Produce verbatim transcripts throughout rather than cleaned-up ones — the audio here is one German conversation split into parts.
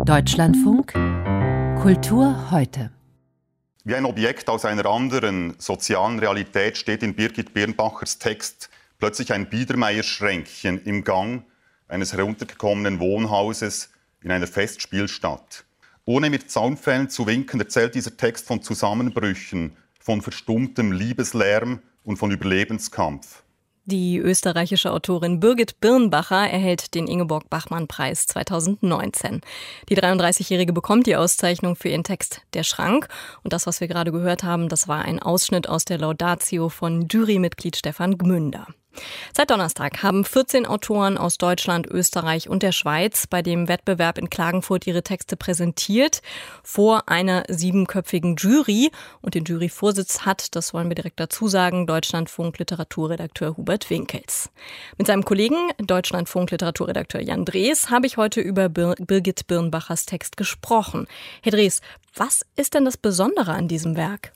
Deutschlandfunk Kultur heute. Wie ein Objekt aus einer anderen sozialen Realität steht in Birgit Birnbachers Text plötzlich ein Biedermeierschränkchen im Gang eines heruntergekommenen Wohnhauses in einer Festspielstadt. Ohne mit Zaunpfählen zu winken, erzählt dieser Text von Zusammenbrüchen, von verstummtem Liebeslärm und von Überlebenskampf. Die österreichische Autorin Birgit Birnbacher erhält den Ingeborg-Bachmann-Preis zweitausendneunzehn. Die dreiunddreißigjährige bekommt die Auszeichnung für ihren Text Der Schrank. Und das, was wir gerade gehört haben, das war ein Ausschnitt aus der Laudatio von Jurymitglied Stefan Gmünder. Seit Donnerstag haben vierzehn Autoren aus Deutschland, Österreich und der Schweiz bei dem Wettbewerb in Klagenfurt ihre Texte präsentiert vor einer siebenköpfigen Jury. Und den Juryvorsitz hat, das wollen wir direkt dazu sagen, Deutschlandfunk-Literaturredakteur Hubert Winkels. Mit seinem Kollegen, Deutschlandfunk-Literaturredakteur Jan Drees, habe ich heute über Bir- Birgit Birnbachers Text gesprochen. Herr Drees, was ist denn das Besondere an diesem Werk?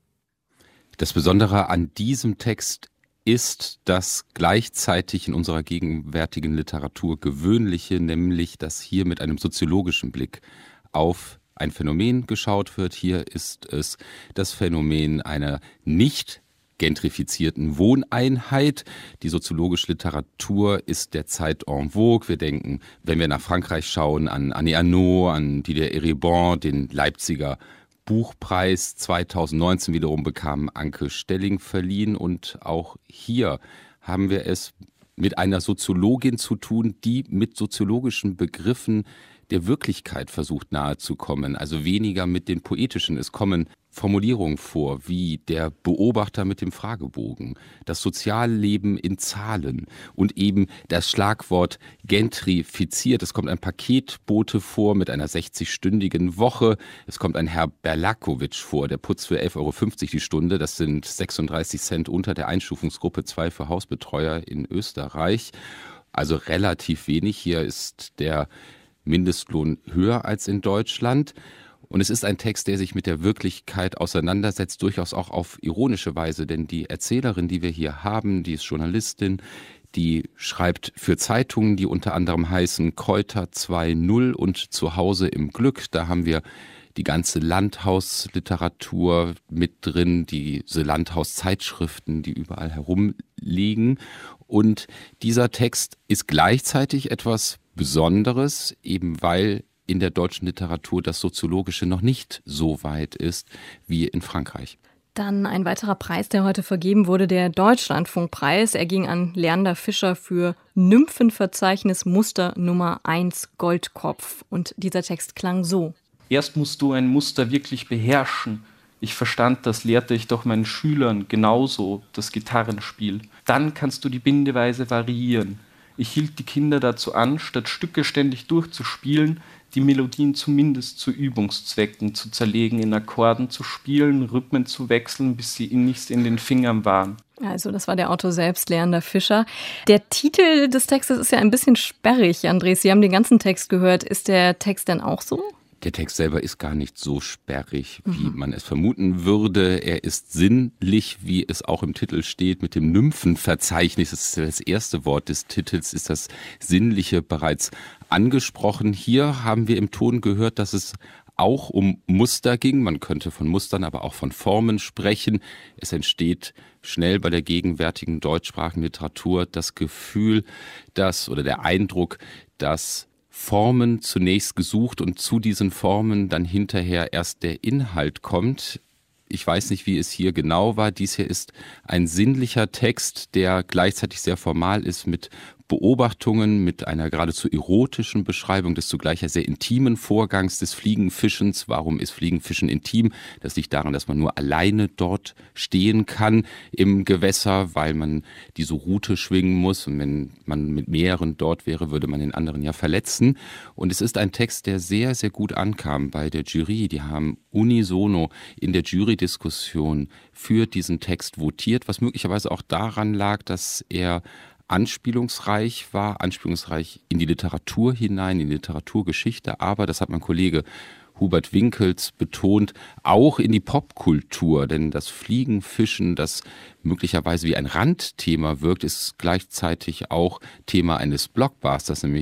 Das Besondere an diesem Text ist das gleichzeitig in unserer gegenwärtigen Literatur Gewöhnliche, nämlich dass hier mit einem soziologischen Blick auf ein Phänomen geschaut wird. Hier ist es das Phänomen einer nicht gentrifizierten Wohneinheit. Die soziologische Literatur ist derzeit en vogue. Wir denken, wenn wir nach Frankreich schauen, an Annie Ernaux, an Didier Eribon, den Leipziger Buchpreis zweitausendneunzehn wiederum bekam Anke Stelling verliehen, und auch hier haben wir es mit einer Soziologin zu tun, die mit soziologischen Begriffen der Wirklichkeit versucht nahezukommen, also weniger mit den poetischen. Es kommen Formulierungen vor, wie der Beobachter mit dem Fragebogen, das Sozialleben in Zahlen und eben das Schlagwort gentrifiziert. Es kommt ein Paketbote vor mit einer sechzigstündigen Woche. Es kommt ein Herr Berlakowitsch vor, der putzt für elf Euro fünfzig die Stunde. Das sind sechsunddreißig Cent unter der Einstufungsgruppe zwei für Hausbetreuer in Österreich. Also relativ wenig. Hier ist der Mindestlohn höher als in Deutschland. Und es ist ein Text, der sich mit der Wirklichkeit auseinandersetzt, durchaus auch auf ironische Weise. Denn die Erzählerin, die wir hier haben, die ist Journalistin, die schreibt für Zeitungen, die unter anderem heißen Kräuter zwei Punkt null und Zuhause im Glück. Da haben wir die ganze Landhausliteratur mit drin, diese Landhauszeitschriften, die überall herumliegen. Und dieser Text ist gleichzeitig etwas Besonderes, eben weil in der deutschen Literatur das Soziologische noch nicht so weit ist wie in Frankreich. Dann ein weiterer Preis, der heute vergeben wurde, der Deutschlandfunkpreis. Er ging an Leander Fischer für Nymphenverzeichnis Muster Nummer eins Goldkopf. Und dieser Text klang so. Erst musst du ein Muster wirklich beherrschen. Ich verstand das, lehrte ich doch meinen Schülern genauso, das Gitarrenspiel. Dann kannst du die Bindeweise variieren. Ich hielt die Kinder dazu an, statt Stücke ständig durchzuspielen, die Melodien zumindest zu Übungszwecken zu zerlegen, in Akkorden zu spielen, Rhythmen zu wechseln, bis sie innigst in den Fingern waren. Also das war der Autor selbst, Leander Fischer. Der Titel des Textes ist ja ein bisschen sperrig, Andres. Sie haben den ganzen Text gehört. Ist der Text denn auch so? Der Text selber ist gar nicht so sperrig, wie mhm. man es vermuten würde. Er ist sinnlich, wie es auch im Titel steht, mit dem Nymphenverzeichnis. Das ist das erste Wort des Titels, ist das Sinnliche bereits angesprochen. Hier haben wir im Ton gehört, dass es auch um Muster ging. Man könnte von Mustern, aber auch von Formen sprechen. Es entsteht schnell bei der gegenwärtigen deutschsprachigen Literatur das Gefühl, dass oder der Eindruck, dass Formen zunächst gesucht und zu diesen Formen dann hinterher erst der Inhalt kommt. Ich weiß nicht, wie es hier genau war. Dies hier ist ein sinnlicher Text, der gleichzeitig sehr formal ist mit Beobachtungen, mit einer geradezu erotischen Beschreibung des zugleich sehr intimen Vorgangs des Fliegenfischens. Warum ist Fliegenfischen intim? Das liegt daran, dass man nur alleine dort stehen kann im Gewässer, weil man diese Rute schwingen muss. Und wenn man mit mehreren dort wäre, würde man den anderen ja verletzen. Und es ist ein Text, der sehr, sehr gut ankam bei der Jury. Die haben unisono in der Jury-Diskussion für diesen Text votiert, was möglicherweise auch daran lag, dass er anspielungsreich war, anspielungsreich in die Literatur hinein, in die Literaturgeschichte, aber, das hat mein Kollege Hubert Winkels betont, auch in die Popkultur, denn das Fliegenfischen, das möglicherweise wie ein Randthema wirkt, ist gleichzeitig auch Thema eines Blockbusters, nämlich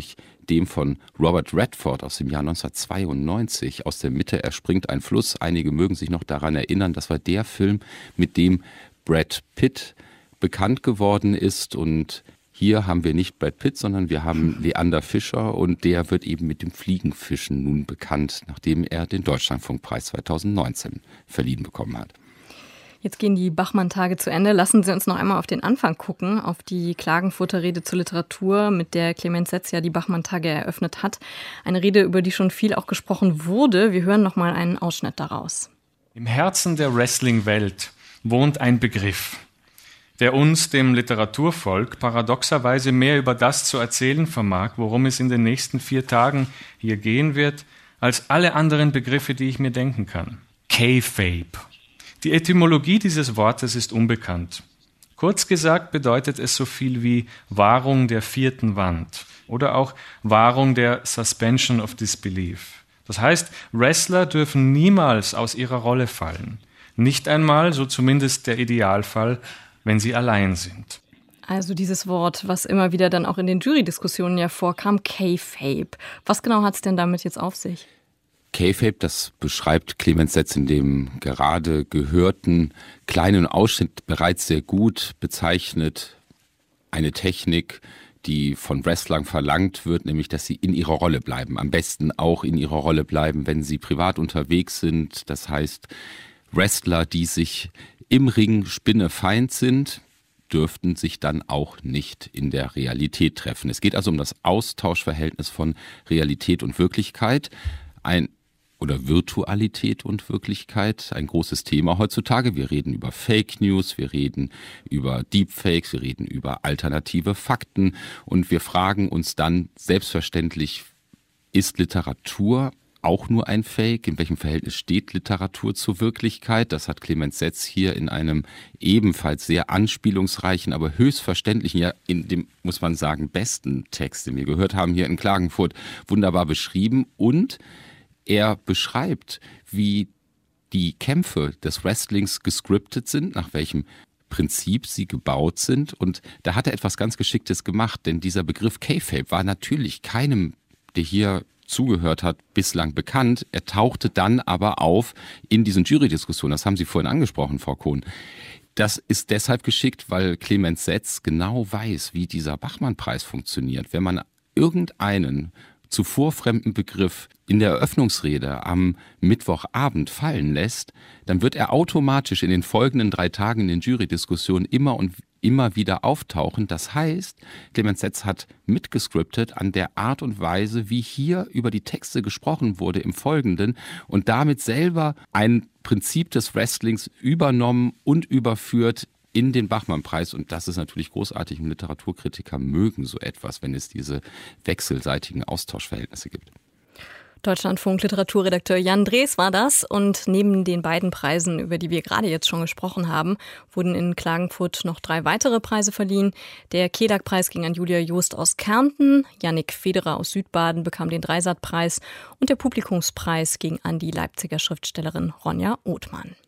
mit dem von Robert Redford aus dem Jahr neunzehnhundertzweiundneunzig. Aus der Mitte erspringt ein Fluss. Einige mögen sich noch daran erinnern, das war der Film, mit dem Brad Pitt bekannt geworden ist. Und hier haben wir nicht Brad Pitt, sondern wir haben Leander Fischer und der wird eben mit dem Fliegenfischen nun bekannt, nachdem er den Deutschlandfunkpreis zweitausendneunzehn verliehen bekommen hat. Jetzt gehen die Bachmann-Tage zu Ende. Lassen Sie uns noch einmal auf den Anfang gucken, auf die Klagenfurter Rede zur Literatur, mit der Clemens Setz ja die Bachmann-Tage eröffnet hat. Eine Rede, über die schon viel auch gesprochen wurde. Wir hören noch mal einen Ausschnitt daraus. Im Herzen der Wrestling-Welt wohnt ein Begriff, der uns, dem Literaturvolk, paradoxerweise mehr über das zu erzählen vermag, worum es in den nächsten vier Tagen hier gehen wird, als alle anderen Begriffe, die ich mir denken kann. Kayfabe. Die Etymologie dieses Wortes ist unbekannt. Kurz gesagt bedeutet es so viel wie Wahrung der vierten Wand oder auch Wahrung der Suspension of Disbelief. Das heißt, Wrestler dürfen niemals aus ihrer Rolle fallen. Nicht einmal, so zumindest der Idealfall, wenn sie allein sind. Also dieses Wort, was immer wieder dann auch in den Jurydiskussionen ja vorkam, Kayfabe. Was genau hat es denn damit jetzt auf sich? Kayfabe, das beschreibt Clemens Setz in dem gerade gehörten kleinen Ausschnitt bereits sehr gut, bezeichnet eine Technik, die von Wrestlern verlangt wird, nämlich dass sie in ihrer Rolle bleiben. Am besten auch in ihrer Rolle bleiben, wenn sie privat unterwegs sind. Das heißt, Wrestler, die sich im Ring spinnefeind sind, dürften sich dann auch nicht in der Realität treffen. Es geht also um das Austauschverhältnis von Realität und Wirklichkeit. Ein oder Virtualität und Wirklichkeit, ein großes Thema heutzutage. Wir reden über Fake News, wir reden über Deepfakes, wir reden über alternative Fakten und wir fragen uns dann selbstverständlich, ist Literatur auch nur ein Fake? In welchem Verhältnis steht Literatur zur Wirklichkeit? Das hat Clemens Setz hier in einem ebenfalls sehr anspielungsreichen, aber höchstverständlichen, ja in dem, muss man sagen, besten Text, den wir gehört haben, hier in Klagenfurt, wunderbar beschrieben. Und er beschreibt, wie die Kämpfe des Wrestlings gescriptet sind, nach welchem Prinzip sie gebaut sind. Und da hat er etwas ganz Geschicktes gemacht, denn dieser Begriff Kayfabe war natürlich keinem, der hier zugehört hat, bislang bekannt. Er tauchte dann aber auf in diesen Jurydiskussionen. Das haben Sie vorhin angesprochen, Frau Kohn. Das ist deshalb geschickt, weil Clemens Setz genau weiß, wie dieser Bachmann-Preis funktioniert. Wenn man irgendeinen zuvor fremden Begriff in der Eröffnungsrede am Mittwochabend fallen lässt, dann wird er automatisch in den folgenden drei Tagen in den Jurydiskussionen immer und immer wieder auftauchen. Das heißt, Clemens Setz hat mitgescriptet an der Art und Weise, wie hier über die Texte gesprochen wurde im Folgenden und damit selber ein Prinzip des Wrestlings übernommen und überführt in den Bachmann-Preis. Und das ist natürlich großartig und Literaturkritiker mögen so etwas, wenn es diese wechselseitigen Austauschverhältnisse gibt. Deutschlandfunk Literaturredakteur Jan Drees war das. Und neben den beiden Preisen, über die wir gerade jetzt schon gesprochen haben, wurden in Klagenfurt noch drei weitere Preise verliehen. Der Kedak-Preis ging an Julia Joost aus Kärnten, Yannick Federer aus Südbaden bekam den Dreisat-Preis und der Publikumspreis ging an die Leipziger Schriftstellerin Ronja Othmann.